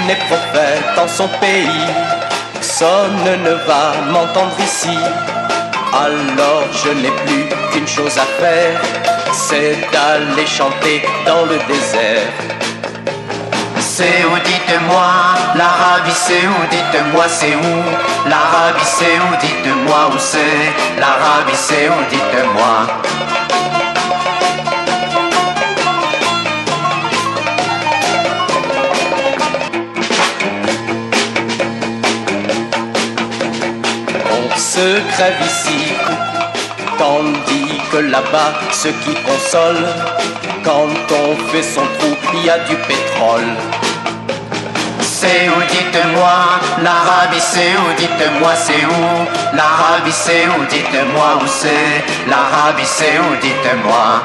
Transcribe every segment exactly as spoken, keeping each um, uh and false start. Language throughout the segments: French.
n'est prophète en son pays. Personne ne va m'entendre ici. Alors je n'ai plus qu'une chose à faire, c'est d'aller chanter dans le désert. C'est où, dites-moi, l'Arabie c'est où, dites-moi c'est où. L'Arabie c'est où, dites-moi où c'est. L'Arabie c'est où, dites-moi. On se crève ici, tandis que là-bas, ce qui console, quand on fait son trou, il y a du pétrole. C'est où, dites-moi, l'Arabie c'est où, dites-moi c'est où. L'Arabie c'est où, dites-moi où c'est. L'Arabie c'est où, dites-moi.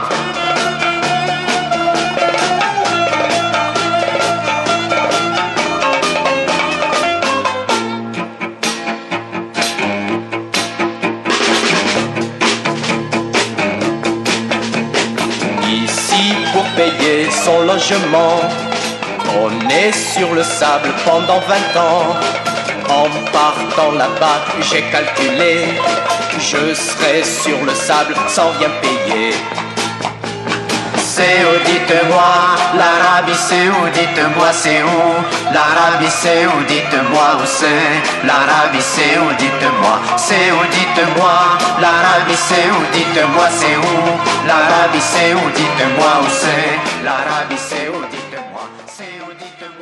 Ici, pour payer son logement, on est sur le sable pendant vingt ans. En partant là-bas, j'ai calculé, je serai sur le sable sans rien payer. C'est où, dites-moi, l'Arabie c'est où, dites-moi c'est où. L'Arabie c'est où, dites-moi où c'est. L'Arabie c'est où, dites-moi. C'est où, dites-moi, l'Arabie c'est où, dites-moi c'est où. L'Arabie c'est où, dites-moi où c'est. L'Arabie c'est où, dites-moi. C'est où, dites-moi.